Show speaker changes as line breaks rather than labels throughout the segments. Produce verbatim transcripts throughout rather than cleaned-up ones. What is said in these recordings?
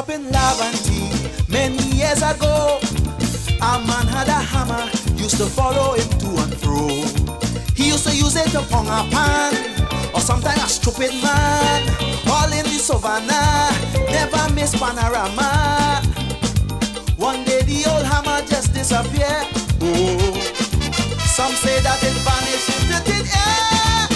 up in Laventille many years ago. A man had a hammer, used to follow him to and fro. He used to use it to pong a pan, or sometimes a stupid man. All in the savannah, never miss panorama. One day the old hammer just disappeared. Oh, some say that it vanished into thin air.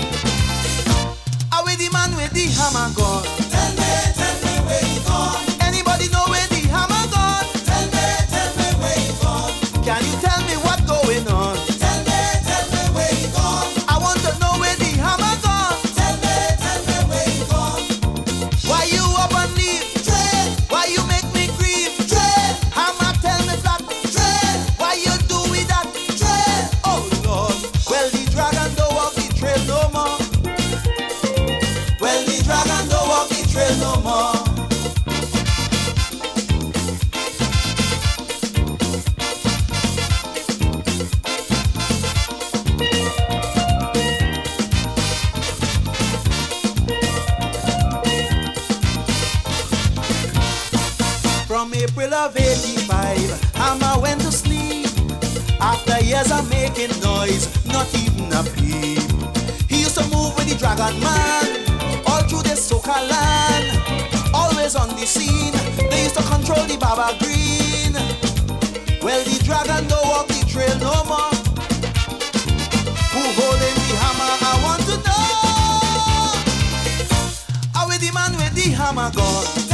Away the man with the hammer gone.
Tell me, tell me where he gone.
Anybody know where the hammer gone?
Tell me, tell me where he gone.
Can you tell me what's going on?
Tell me, tell me where he gone.
I want to know where the hammer gone.
Tell me, tell me where he gone.
Why you up and leave?
Trade,
Why you make me grieve?
trade,
Hammer tell me flat.
trade,
Why you do with that?
trade.
Oh Lord. Well the dragon don't walk the trail no more.
Well, the dragon don't walk the trail no more.
From April of eighty-five, Hammer went to sleep. After years of making noise, not even a peep. He used to move with the dragon man, all through the soca land. Always on the scene, they used to control the Baba Green. Well, the dragon don't walk the trail no more. Who holding the hammer, I want to know. How with the man with the hammer gone?